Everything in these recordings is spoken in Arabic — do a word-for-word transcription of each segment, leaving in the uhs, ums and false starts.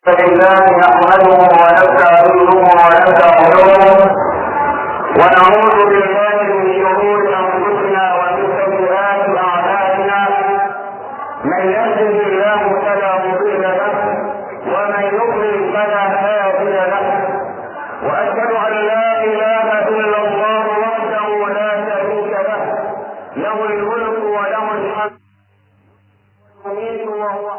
لله نحمده ونستعينه ونستغفره ونعوذ بالله من شرور انفسنا ومن سيئات اعمالنا. من يهده الله فلا مضل له ومن يضلل فلا هادي له، واشهد ان لا اله الا الله وحده لا شريك له، له الملك وله الحمد وهو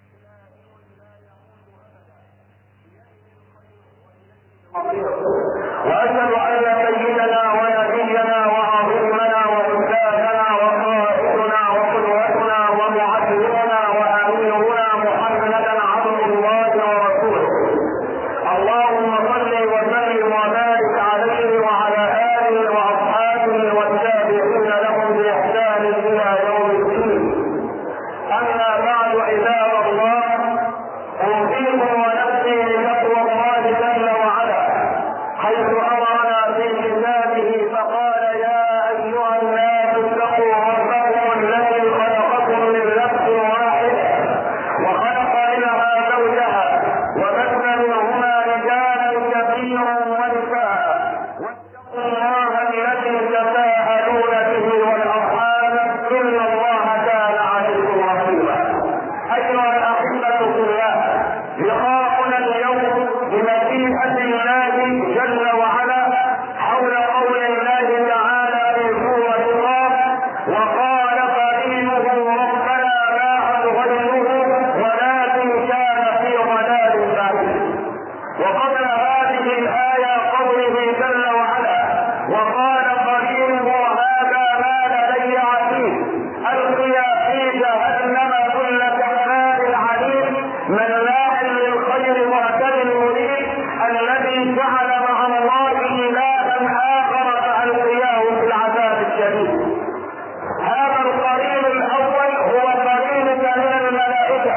وأشهد أن سيدنا ونبينا وعظيمنا وأستاذنا وقائدنا وقدوتنا ومعلمنا وأميرنا محمدا عبد الله ورسوله. اللهم صل وسلم وبارك عليه وعلى آله وأصحابه والتابعين لهم بإحسان إلى يوم الدين. أما بعد عباد الله، أوصيكم ونفسي بتقوى الله جل وعلا، حيث أمرنا في كتابه فقال: يا أيها الناس اتقوا ربكم الذي خلقكم من نفس واحدة وخلق منها زوجها وبث منهما رجالا كثيرا ونساء، واتقوا الله الذي تساءلون به والأرحام إن الله كان عليكم رقيبا. أيها الأحبة في الله، لقاؤنا اليوم بمشيئة الله جل وعلا حول قول الله تعالى في سورة قاف: وقال قرينه ربنا ما أبغيته ولكن كان في ضلال بعيد. وقبل هذه الآية قوله جل وعلا: وقال قرينه هذا ما لدي عتيد ألقيا في جهنم كل كفار عنيد مناع للخير معتد مريد الذي جعل مع الله إلها آخر فألقياه في العذاب الشديد. هذا القرين الأول هو قرينك من الملائكة.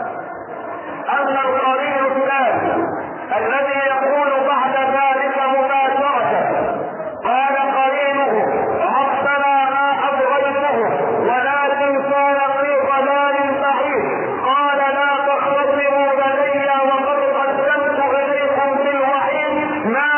أما القرين الثاني الذي يقول بعد ذلك مباشرة: قال قرينه ربنا ما أبغيته ولكن كان في ضلال بعيد. قال لا تختصموا لدي وقد قدمت إليكم بالوحيد ما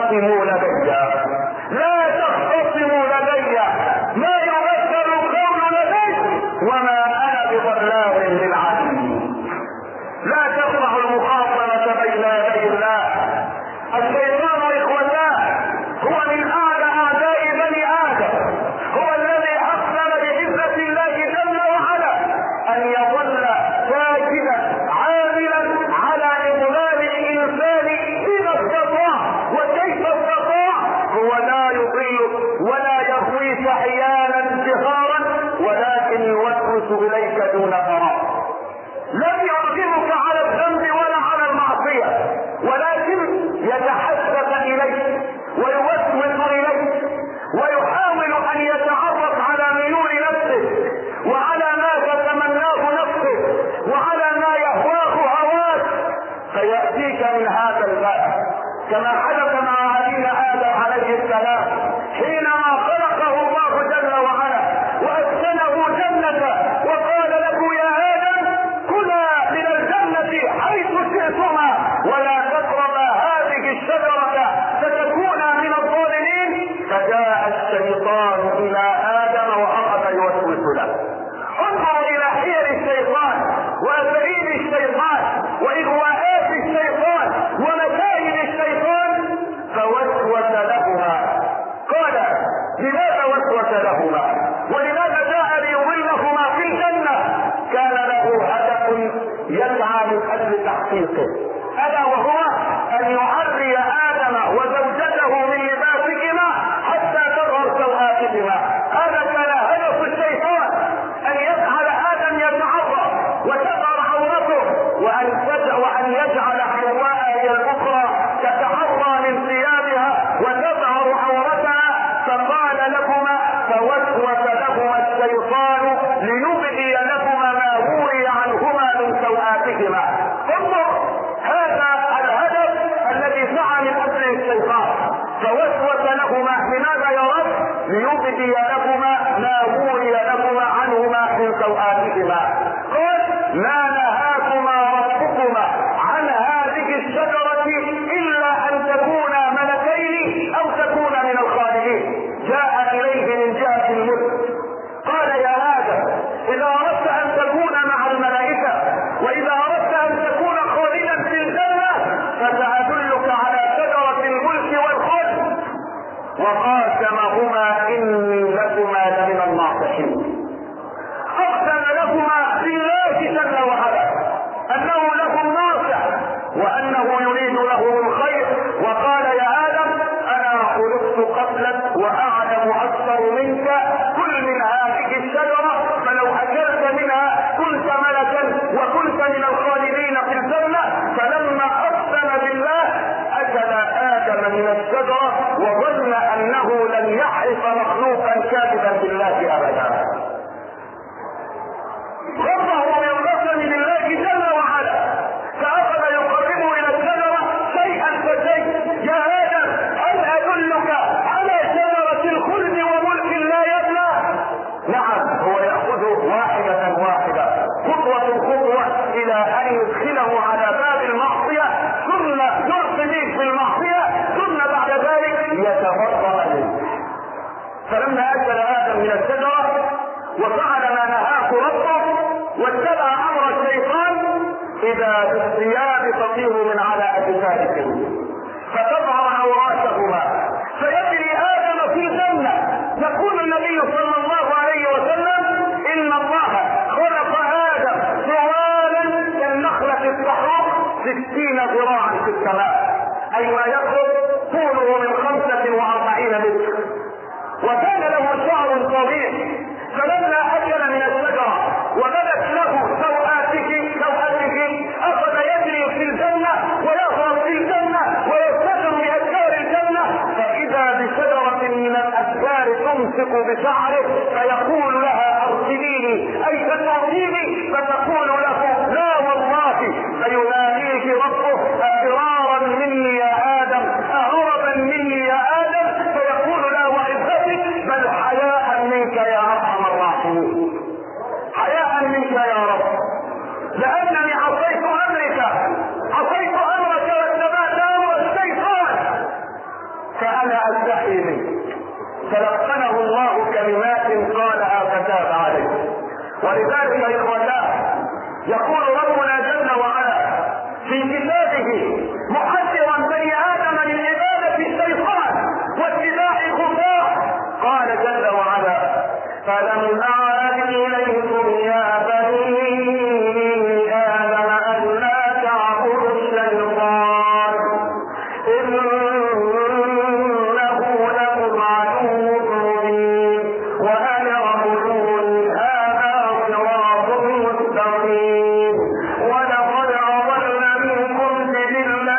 تختصموا لدي، لا تختصموا لدي، ما يبدل القول لدي وما انا بظلام للعالمين. لا تفرح المخاصمة بين يدي الله. الشيطان اخواننا هو من اعلى اعداء بني ادم، هو الذي اقسم بعزة الله جل وعلا ان يظل ساكنا عاملا على اضلال الانسان اذا استطاع وكيف استطاع. هو لا يضل ولا يغويك احيانا جهارا، ولكن يوسوس اليك دون قرار. لم يرغمك على الذنب ولا على المعصية، ولكن يتحسس اليك ويوسوس اليك ويحاول ان يتعرف على ميول نفسك وعلى ما تتمناه نفسك وعلى ما يهواه هواك، فيأتيك من هذا الباب كما حدث مع ابينا ادم عليه السلام حينما خلقه الله جل وعلا واسكنه جنته وقال له يا ادم كلا من الجنة حيث شئتما ولا تقربا هذه الشجرة فتكونا من الظالمين. فجاء الشيطان الى ادم واخذ يوسوس له. انظر الى حيل الشيطان واساليب الشيطان واغواءات الشيطان ومكايد الشيطان. فوسوس لهما. قال لماذا وسوس لهما ولماذا جاء ليضلهما في الجنة؟ كان له هدف يسعى من اجل تحقيقه، الا وهو ان يعري ادم وزوجته من لباسهما حتى تظهر سوءاتهما. هذا كان هدف الشيطان، ان يجعل ادم يتعرى وتظهر عورته وان وان يجعل حواء هي الاخرى تتعرى من ثيابها وتظهر عورتها. فقال لهما فوسوس لهما الشيطان ليبدي لهما ما وري عنهما من سوءاتهما. انظر هذا الهدف الذي سعى من اجله الشيطان. فوسوس لهما لماذا يا رب؟ ليبدي لهما ما وري لهما عنهما من سوءاتهما. قال ما نهاكما ربكما عن هذه الشجرة الا ان تكونا ملكين او تكونا من الخالدين. جاء اليه من جهة الملك قال يا ادم اذا اردت ان تكون مع الملائكة واذا اردت ان تكون خالدا في الجنة فسأدلك على شجرة الملك والخلد. وقاسمهما اني لكما لمن الناصحين. اقسم لهما بالله جل وعلا انه لهم ناصح وانه يريد لهم الخير. وقال يا ادم انا خلقت قبلك واعلم اكثر منك، كل من هذه الشجرة فلو اكلت منها كنت ملكا وكنت من الخالدين في الجنة. فلما اقسم بالله اكل ادم من الشجرة وظن انه لن يحرف مخلوقا كاذبا بالله ابدا. ربه ينقسم بالله جل وعلا فاخذ يقربه الى الشجرة شيئا فشيء. يا ادم هل ادلك على شجرة الخلد وملك لا يبلى؟ نعم، هو يأخذ واحدة واحدة خطوة خطوة الى ان يدخله على باب المعصية ثم يرتديه في المعصية ثم بعد ذلك يتبرأ منه. فلما اكل ادم من الشجرة وفعل ما نهاه ربه واتبع امر الشيطان اذا بالثياب تطير من على اجسادهم فتظهر عوراتهما فيجري ادم في الجنة. يقول النبي صلى الله عليه وسلم ان الله خلق ادم طوالا كالنخلة الصحراء ستين ذراعا في السماء، اي ما يخرج طوله من خمسة واربعين متر، وكان له شعر طويل. فلما اكل من الشجرة وبدت له سوءاته سوءاته اخذ يجري في الجنة ويهرب في الجنة ويستجر باشجار الجنة، فاذا بشجرة من الاشجار تمسك بشعره فيقول لها ارسليني اي فتعطيني، فتقول له لا والله. فيناديه ربه اضرارا مني يا ادم اهربا مني يا ادم، فيقول لا وعزتك بل حياء منك يا ارحم الراحمين. حياء منك يا رب لانني عصيت امرك عصيت امرك واتبعت امر الشيطان. انا استحي منك. فلقنه الله كلمات قالها فتاب عليه. ولذلك يا اخوتاه يقول ربنا جل وعلا في كتابه محذرا بني ادم من عباده الشيطان واتباع خطاه، قال جل وعلا: فلم اعهد اليكم يا بني ادم ان لا تعبدوا الشيطان انه لكم عدو مبين وان اعبدوني هذا صراط مستقيم ولقد اضل منكم جبلا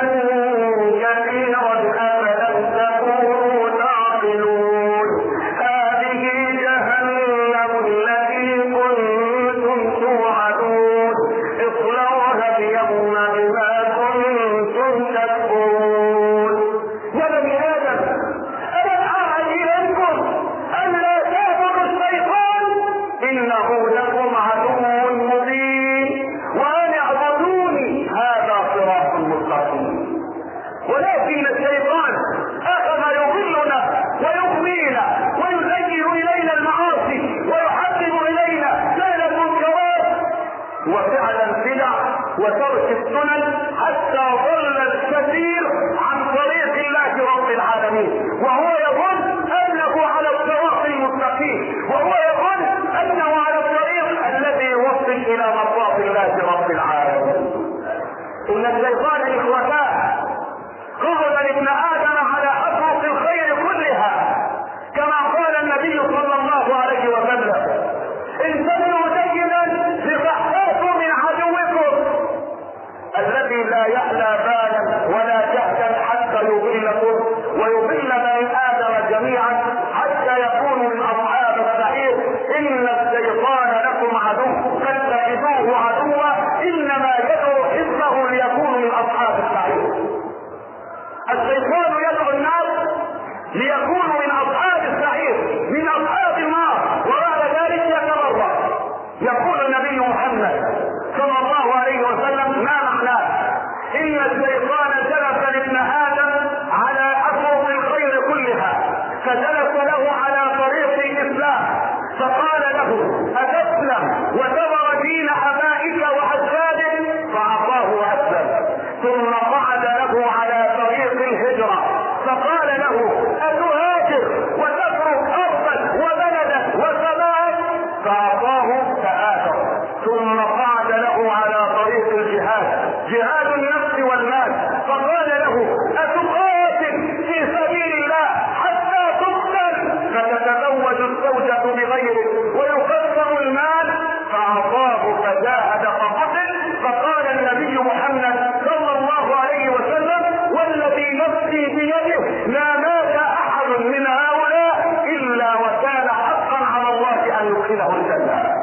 كثيرا افلم تكونوا تعقلون هذه جهنم التي كنتم توعدون اصلوها اليوم بما كنتم تكفرون. يا بني ادم الم اعهد اليكم ان لا تعبدوا الشيطان انه لكم عدو مبين وان اعبدوني هذا صراط مستقيم. ولكن الشيطان اخذ يضلنا ويغوينا ويزين الينا المعاصي ويحبب الينا فعل المنكرات وفعل البدع وترك السنن حتى ضل الكثير عن طريق الله رب العالمين، وهو يظن انه على الصراط المستقيم، وهو يظن انه على الطريق الذي يوصل الى مرضات الله رب العالمين. ان الشيطان اخوتاه قبض ابن ادم على اطرق الخير كلها، كما قال النبي صلى الله عليه وسلم: انتبهوا جيدا لتحتاطوا من عدوكم الذي لا يعلى بالا ولا جهلا حتى يضلكم ويضل بني ادم جميعا حتى يكونوا من اصحاب السعير. ان الشيطان لكم عدو فاتخذوه عدوا انما يدعو حزبه ليكونوا من اصحاب السعير. الشيطان يدعو الناس ليكونوا من اصحاب السعير من اصحاب النار، وبعد ذلك يتبرأ. يقول النبي محمد صلى الله عليه وسلم: ما معناه؟ ان الشيطان جلس لابن ادم على اطرق الخير كلها، فجلس له على طريق الاسلام فقال له: اتسلم وتبر دين ابائك واجدادك؟ فعصاه واسلم. ثم قعد له على طريق الهجره فقال له: اتهاجر وتترك ارضا وبلدا وسماء؟ فاعطاه فآثر. ثم قعد له على طريق الجهاد جهاد النفس والمال فقال له: اتقاتل في سبيل الله حتى تقتل فتتزوج الزوجة بغيره ويقسم المال؟ فاعطاه فجاهد فقتل. فقال النبي محمد صلى الله عليه وسلم: والذي نفسي بيده لا مات احد من هؤلاء الا وكان حقا على الله ان يدخله الجنه.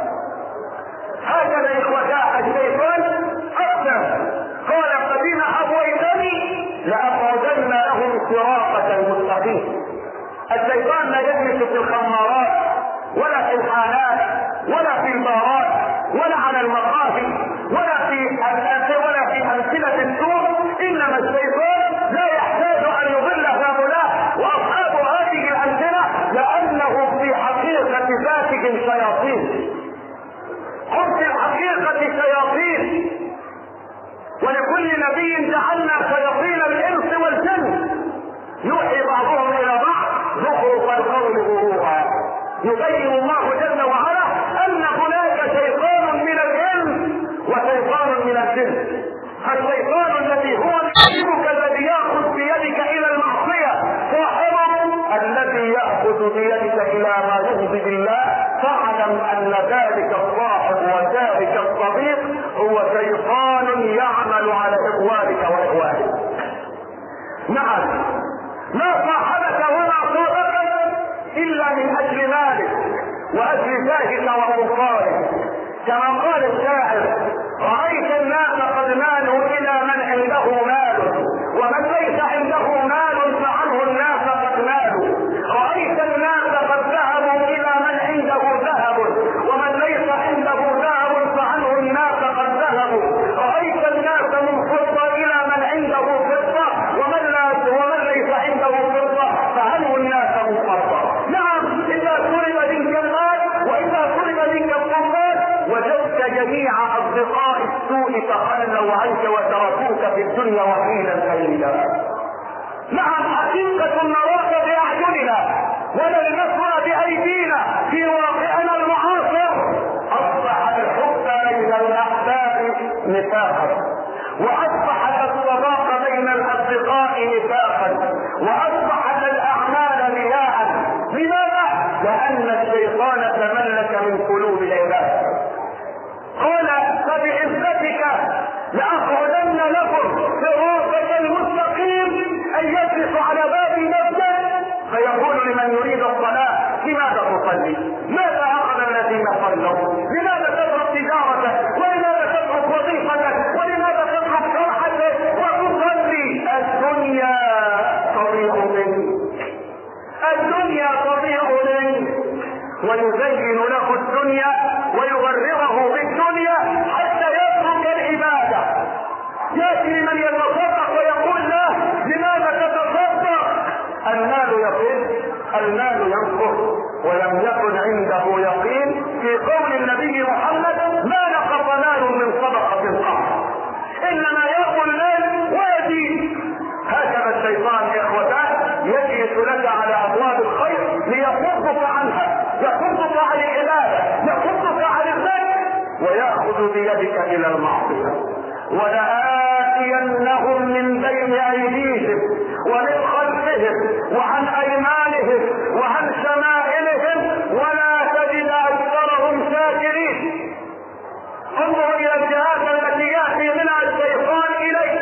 هكذا اخوتاه الشيطان اقسم، قال: فبما اغويتني لاقعدن لهم صراطك المستقيم. الشيطان لا يجلس في الخمارات ولا في الحانات ولا في البارات ولا على المقاهي ولا في ولا في امثله السوق، انما الشيطان لا يحتاج ان يضل هؤلاء واصحاب هذه الامثله لانه في حقيقه ذاتهم شياطين. هم في الحقيقه شياطين، ولكل نبي جعلنا شياطين الانس والجن يوحي بعضهم الى بعض زخرف القول غرورا. يبين الله جل وعلا ان هناك شيطان من الانس وشيطان من الجن. فالشيطان الذي هو يحبك الذي ياخذ بيدك الى المعصيه صاحبه الذي ياخذ بيدك الى ما يغضب الله، فاعلم ان ذلك الصاحب وذلك الصديق هو شيطان يعمل على اخوانك واخوانك. نعم، ما صاحبك وما صاحبك الا من اجل مالك واجل جاهك وسلطانك. كما قال الشاعر: رايت الناس قد مالوا الى من عنده مال ومن ليس عنده مال فعنه الناس قد مالوا. رايت الناس قد ذهبوا الى من عنده ذهب ومن ليس عنده ذهب فعنه الناس قد ذهبوا. رايت الناس منفضه الى من عنده فضه ومن لا ومن ليس عنده فضه تخلوا عنك وتركوك في الدنيا وحيدا فريدا. نعم حقيقة نراك بأعيننا ونلمسها بأيدينا في واقعنا المعاصر. أصبح الحب بين الأحباب نفاقا، وأصبحت الصداقة بين الأصدقاء نفاقا، وأصبحت الأعمال رياء. لماذا؟ لأن الشيطان تملك من قلوب العباد. قال فبعزتك لأقعدن لكم صراطك المستقيم، أن يجلس على باب نفسه فيقول لمن يريد الصلاة لماذا تصلي؟ ماذا أخذ الذين صلوا؟ لماذا تترك تجارتك؟ ولماذا تترك وظيفتك؟ ولماذا تترك فرحتك وتصلي؟ الدنيا تضيع منك، الدنيا تضيع منك. ويزين له الدنيا ويغرره بالدنيا حتى يترك العبادة. يأتي من يتصدق ويقول له لماذا تتصدق؟ المال يقل، المال ينقص، ولم يكن عنده يقين في قول النبي محمد ما نقص مال من صدقة قط، انما يأكل المال ويزيد. هكذا الشيطان اخوتان يجلس لك على ابواب الخير ليصدك عنها، يصدك عن العبادة، يصدك عن الذكر، ويأخذ بيدك الى المعصية. ولآتينهم من بين ايديهم ومن خلفهم وعن ايمانهم وعن شمائلهم ولا تجد اكثرهم شاكرين. انظر الى الجهات التي ياتي منها الشيطان اليك.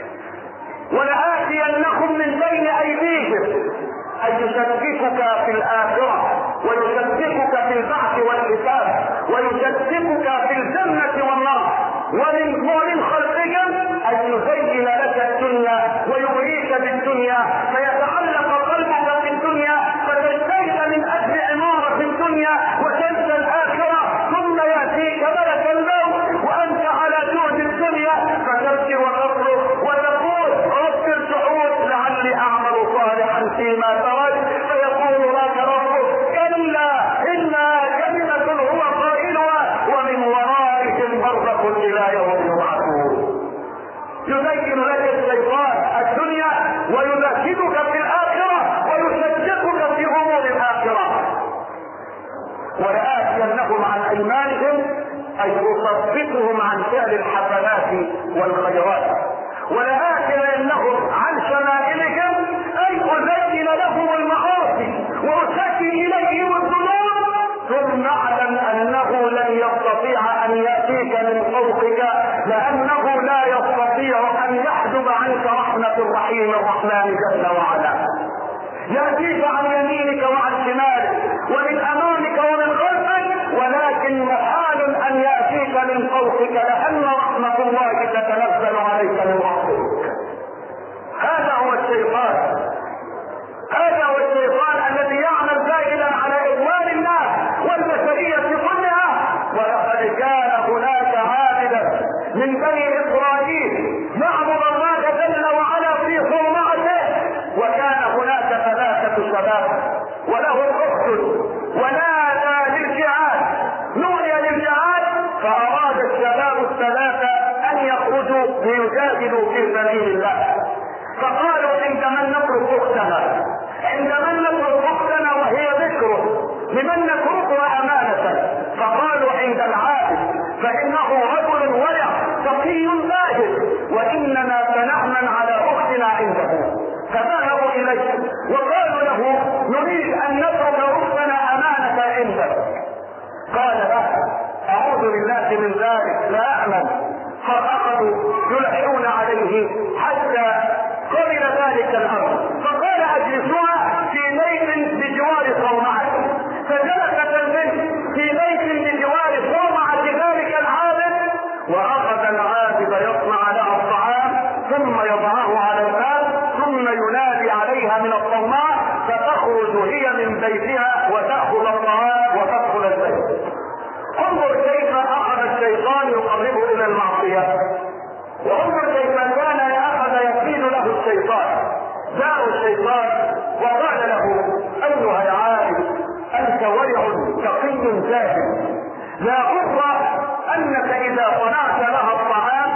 ولآتينهم من بين ايديهم ان يشككك في الاخره، ويشككك في البعث والحساب، ويشككك في الجنه والنار. ومن ومن خلقك ان يزين لك الدنيا ويغريك بالدنيا، فيتعلق قلبك في الدنيا فتجتهد من اجل عماره الدنيا وتنسى الاخره. ثم ياتيك ملك الموت وانت على جهد الدنيا فتبكي وتصرخ وتقول رب ارجعون لعلي اعمل صالحا فيما تركت، فيقول لك ربك كلا انها كلمه هو قائلها ومن ورائهم برزخ الى يوم يبعثون. يزين لك الشيطان الدنيا ويذكرك في الاخره ويشككك في امور الاخره. ولآتينهم عن ايمانهم اي يصدقهم عن فعل الحسنات والخيرات. ولآتينهم عن شمائلهم اي ازين لهم المعاصي واسكن اليهم الذنوب. ثم اعلم انه لن يستطيع ان ياتيك من فوقك، لانه لا يستطيع ان يحجب عنك رحمه الرحيم الرحمن جل وعلا. ياتيك عن يمينك وعن شمالك ومن امامك ومن خلفك، ولكن محال ان ياتيك من فوقك لان رحمه الله تتنزل عليك من ربك. هذا هو الشيطان، هذا هو الشيطان الذي يعمل دائما على اضلال الناس والبشريه كلها. ولقد كان هناك عابدا من بني اسرائيل يعبد الله جل وعلا في صومعته، وكان هناك ثلاثه شباب وله اخت، ونادى للجهاد، نودي للجهاد، فاراد الشباب الثلاثه ان يخرجوا ليجاهدوا في سبيل الله. فقالوا عندما نترك اختنا، عندما نترك اختنا وهي ذكره لمن نتركها امانه؟ فقالوا عند العابد، فانه رجل ورع تقي زاهد، واننا سنأمن على اختنا عنده. فذهبوا اليه وقالوا له نريد ان نترك اختنا امانه عندك. قال لا، اعوذ بالله من ذلك، لا امن. فاخذوا يلحون عليه حتى قبل ذلك الامر. فقال اجلسوها في بيت بجوار صومعته. فجلست البنت في بيت بجوار صومعه ذلك العابد، واخذ العابد يصنع لها الطعام ثم يضعه على الباب، ثم ينادي عليها من الصومعه فتخرج هي من بيتها وتاخذ الطعام وتدخل البيت. انظر كيف اخذ الشيطان يقربه الى المعصيه، وانظر كيف كان اخذ يقيد له الشيطان. جاء الشيطان وقال له ايها العابد انت ورع تقي زاهد، لا غر انك اذا صنعت لها الطعام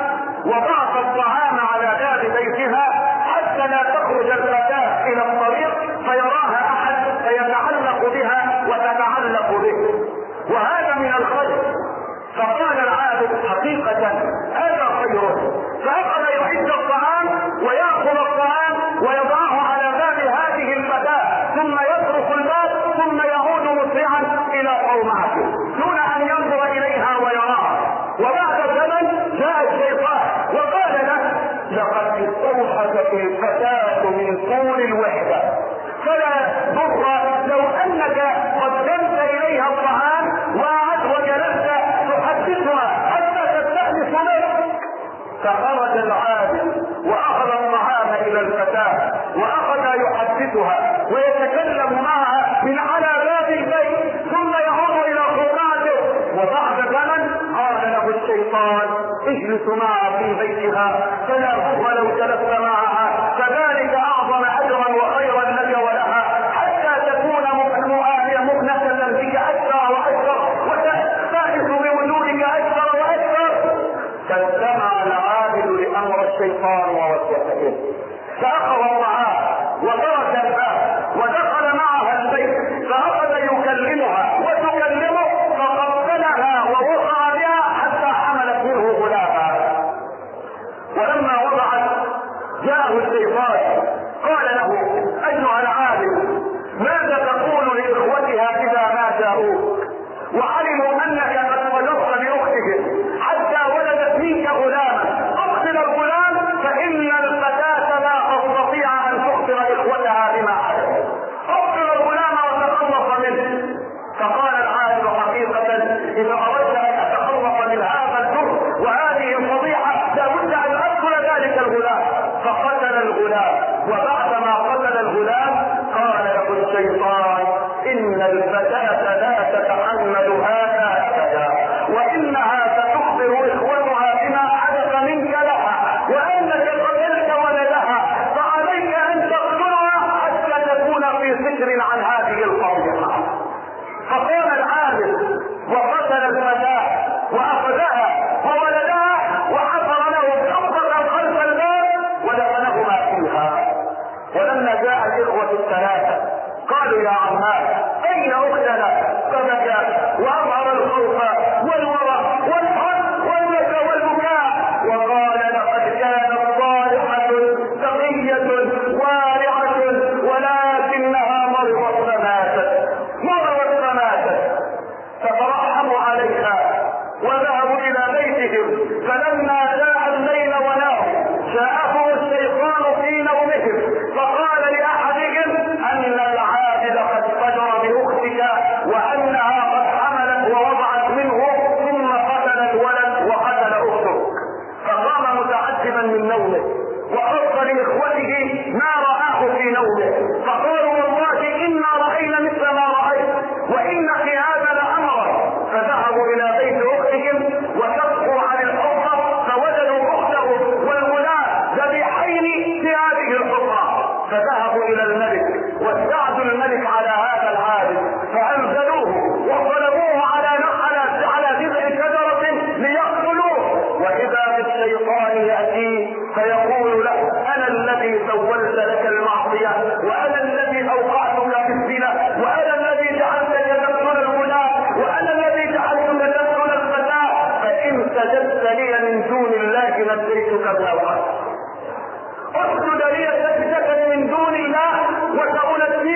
وضعت الطعام على باب بيتها حتى لا تخرج الفتاة الى الطريق فيراها احد فيتعلق بها وتتعلق به، وهذا من الخير. فقال العابد حقيقة هذا خير، فأخذ يعد الطعام ويأخذ الطعام ويضعه على باب هذه الفتاة، ثم يترك الباب ثم يعود مسرعا إلى صومعته دون أن ينظر إليها ويراها. وبعد زمن جاء الشيطان وقال له لقد استوحشت الفتاة من طول الوحدة، فلا ضر لو أنك قدمت إليها الطعام وقعدت وجلست تحدثها حتى تستأنس بك. فخرج العابد وأخذ الطعام إلى الفتاة وأخذ يحدثها ويتكلم معها من على باب البيت ثم يعود إلى صومعته. وبعد زمن قال له الشيطان اجلس معها في بيتها فلا ضر لو جلست معها، فذلك أعظم أجرا وخيرا لك ولها حتى تكون مؤنسة بك أكثر وأكثر وتستأنس بوجودك أكثر وأكثر. فاستمع العابد لأمر الشيطان ووسوسته فأخذ الطعام وترك الباب ودخل معها البيت فأخذ يكلمها وتكلمه فقبلها ووقع بها حتى حملت منه غلاما. ولما وضعت جاءه الشيطان قال له أيها العابد ماذا تقول لإخوتها إذا ما جاءوك وعلموا أنك قد وجدت بأختهم حتى ولدت منك غلاما؟ أقتل الغلام فإن الفتاة لا تستطيع أن تخبر إخوتها بما حدث، أقتل الغلام وتخلص منه. فقال العابد حقيقة إذا أردت أن أتخلص من هذا الجرم وهذه الفضيحة لابد أن أقتل ذلك الغلام. فقتل الغلام، وبعدما قتل الغلام قال له الشيطان إن الفتاة لا تتحمل هذا أبدا، وإنها ستخبر إخوتها بما حدث منك لها وأنك قتلت ولدها، فعليك أن تقتلها حتى تكون في ستر عن هذه الفضيحة. فقام العابد وقتل الفتاة وأخذها وولدها وحفر له حفرة خلف الباب ودفنهما فيها. ولما جاء الإخوة الثلاثة قالوا يا عمار أين أختنا؟ فبكى وأظهر الخوف والورع والحزن والبكاء والبكاء وقال لقد كانت صالحة تقية وارعة ولكنها مرضت فماتت مرضت فماتت. فترحموا عليها وذهبوا إلى بيتهم. فلما جاء الليل وناموا جاءهم الشيطان في نومهم فقال لأحدهم أن العابد قد فجر بأختك وأنها قد حملت ووضعت منه ثم قتل الولد وقتل أختك. فقام متعجبا من نومه وقص لإخوته ما رآه في نومه فقالوا والله إنا رأينا مثل ما رأيت وإن في هذا لأمرا. فذهبوا إلى بيت أختهم وشقوا عن الحفرة فوجدوا أخته والغلام ذبيحين في هذه الحفرة. فذهبوا إلى الملك واستعدوا الملك على هذا العابد فأنزلوه وضربوه على على على جذع شجرة ليقتلوه. وإذا بالشيطان يأتيه فيقول له أنا الذي سولت لك المعصية وأنا الذي أوقعتك في الزنا وأنا الذي جعلتك تقتل الغلام وأنا الذي جعلتك تقتل الفتاة فإن سجدت لي من دون الله نجيتك بالأوقات. اسجد لي سجدة من دون الله وسأنجيك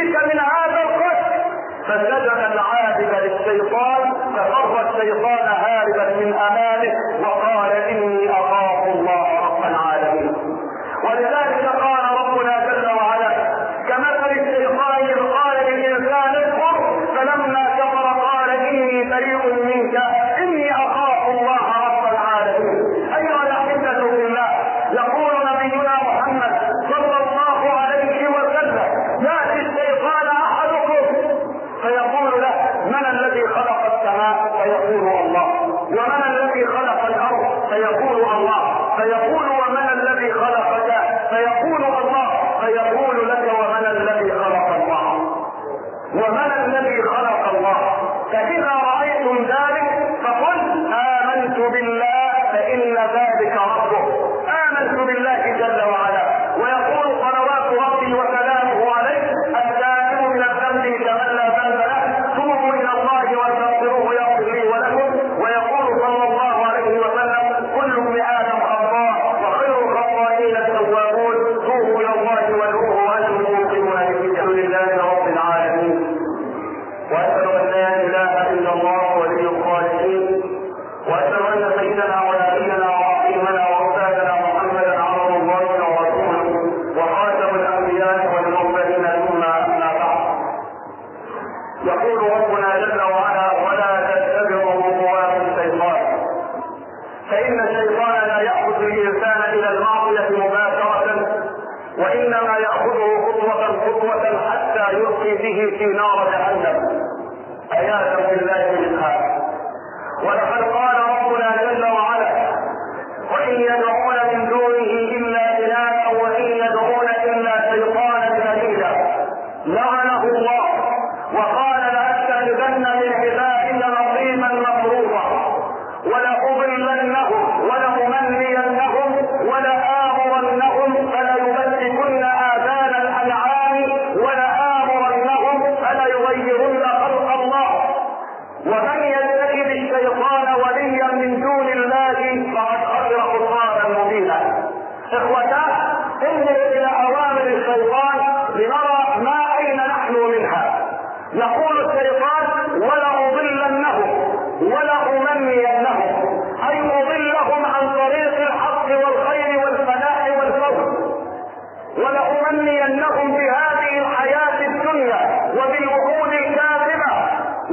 يقول ربنا جل وعلا: ولا تتبعوا خطوات الشيطان فإن الشيطان لا يأخذ الإنسان إلى المعصية مباشرة، وإنما يأخذه خطوة خطوة حتى يلقي به في نار جهنم. آيات بالله منها. ولقد قال ربنا جل وعلا: وإن يدعون من دونه إلا إناثا وإن يدعون إلا شيطانا مريدا لعنه الله وقال: لأتخذن من عبادك نصيبا مفروضا ولأضلنهم ولأمنينهم ولآمرنهم فليمسكن آذان الأنعام ولآمرنهم فليغيرن خلق الله ومن يتخذ الشيطان وليا من دون الله فقد خسر خسرانا مبينا. إخوتاه، انظروا إلى أوامر الشيطان لنرى ما أين نحن منها. يقول الشيطان: ولأضلنهم ولأمنينهم، أي أضلهم عن طريق الحق والخير والفلاح والفوز، ولأمنينهم بهذه الحياة الدنيا وبالوعود الكاذبة،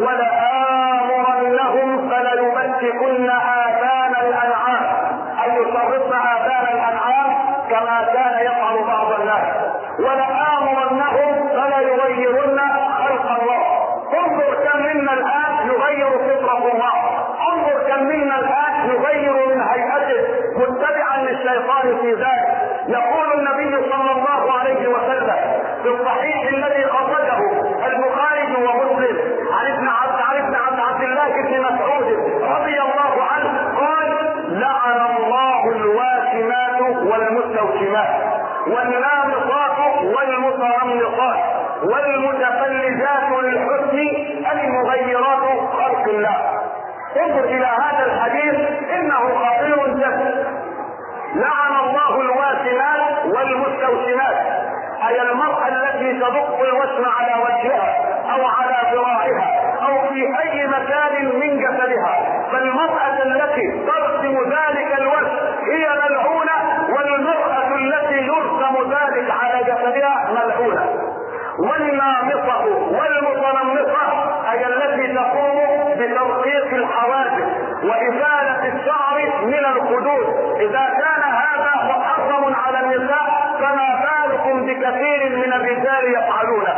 ولآمرنهم فليمسكن آذان الأنعام، أي يصرفن آذان الأنعام كما كان يفعل بعض الناس، ولآمرنهم فليغيرن خلق الله. انظر كم منا الآن يغير فطرة الله، انظر كم منا الآن يغير من هيئته متبعا للشيطان في ذلك. يقول النبي صلى الله عليه وسلم في الصحيح الذي خرجه البخاري ومسلم عن ابن عبد عن ابن عبد عبد الله بن مسعود رضي الله عنه قال: لعن الله الواشمات والمستوشمات والنامصات والمترمصات والمتفلجات للحسن المغيرات خلق الله. انظر الى هذا الحديث، انه خطير جدا. لعن الله الواشمات والمستوشمات، اي المرأة التي تدق الوشم على وجهها او على ذراعها او في اي مكان من جسدها، فالمرأة التي ترسم ذلك الوشم هي ملعونة، والمرأة التي يرسم ذلك على جسدها ملعونة. والنامصة والمتنمصة اي التي تقوم بترقيق الحواجب وازالة الشعر من الخدود، اذا كان هذا محرم على النساء فما بالكم بكثير من الرجال يفعلونه.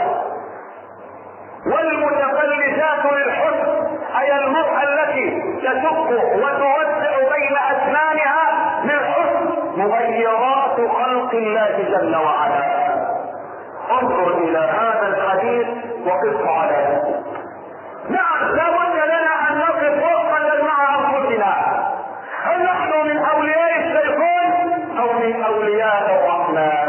والمتفلجات للحسن اي المرأة التي تشق وتوسع بين اسنانها للحسن، مغيرات خلق الله جل وعلا. انظر الى هذا الحديث وقف على ذلك. نعم، لا بد لنا ان نقف وقفة مع انفسنا، هل نحن من اولياء الشيطان او من اولياء الرحمن؟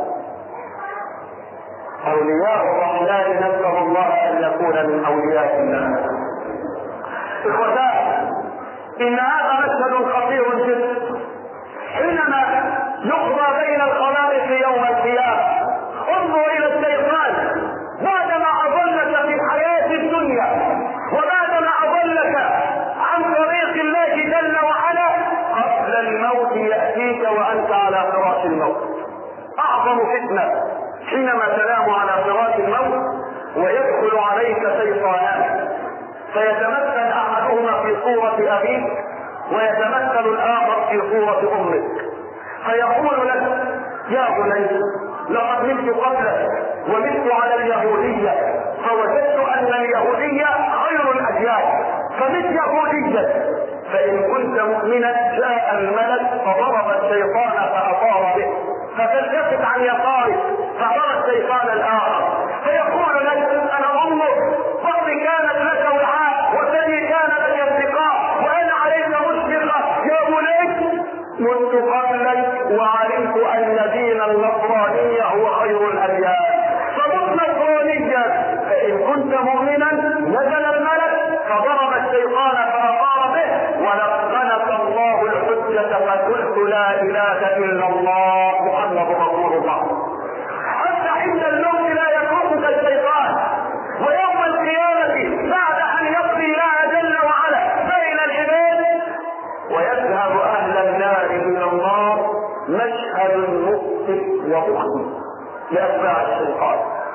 اولياء الرحمن نسأل الله ان يكون من اولياء الله. اخوتاه، ان هذا مشهد خطير جدا حينما يقضى بين الخلائق يوم القيامة. انظر الى الشيطان بعدما اضلك في الحياة الدنيا وبعدما اضلك عن طريق الله جل وعلا، قبل الموت يأتيك وانت على فراش الموت. اعظم فتنة حينما تنام على فراش الموت ويدخل عليك شيطانان، فيتمثل احدهما في صورة ابيك ويتمثل الاخر في صورة امك، فيقول لك: يا بني، لقد مت قبلك ومت على اليهودية، فوجدت ان اليهودية خير الاديان فمت يهوديا، فان كنت مؤمنا جاء الملك فضرب الشيطان فاطار به، فتلتفت عن يساره فضرب الشيطان الاخر، فيقول لك: انا امك، بطني كانت لك وعاء وثدي كان لك انتقاء وانا عليك مشفقة، يا بني مت قبلك وعلمت ان دين النصرانية هو خير الاديان فمت نصرانيا، فان كنت مؤمنا نزل الملك فضرب الشيطان فاطار به ولقنك الله الحجة فقلت لا اله الا الله محمد رسول الله. حتى عند الموت لا يتركك الشيطان، ويوم القيامة بعد ان يقضي الله جل وعلا بين العباد ويذهب اهل النار الى النار، مشهد مؤسف ومخزي لاتباع الشيطان.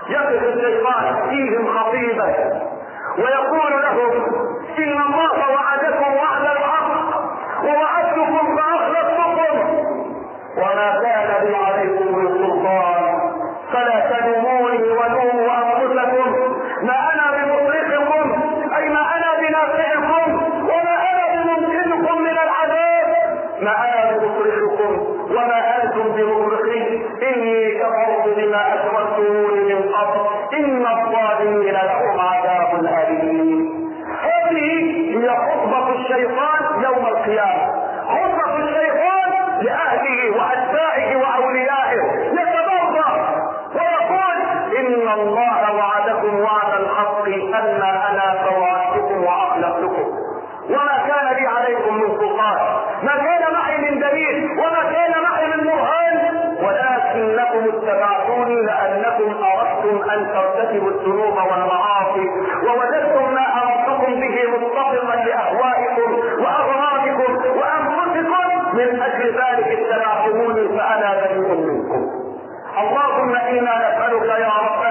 يقف الشيطان فيهم خطيبا ويقول لهم ان الله وعدكم وعد الحق ووعدتكم فاخلفتكم وما كان لي عليكم من سلطان فلا تلوموني ولوموا انفسكم ما انا بمصرخكم اي ما انا بنافعكم وما انا بممكنكم من العذاب ما انا بمصرخكم وما انتم بمصرخي اني كفرت بما اشركتموني من قبل ان الظالمين لهم عذاب اليم. هذه هي خطبة الشيطان يوم القيامة، خطبة الشيطان لأهله وأتباعه وأوليائه، يتبرأ ويقول إن الله وعدكم وعد الحق أما أنا فوعدتكم وأخلفتكم وما كان لي عليكم من سلطان، ما كان معي من دليل وما كان معي من برهان، ولكنكم اتبعتوني لأنكم أردتم أن ترتكبوا الذنوب والمعاصي ووجدتم ما أمرتكم به متفقا لأهوائكم وأغراضكم وأنفسكم، من أجل ذلك اتبعتموني فأنا بريء منكم. اللهم إنا نسألك يا رب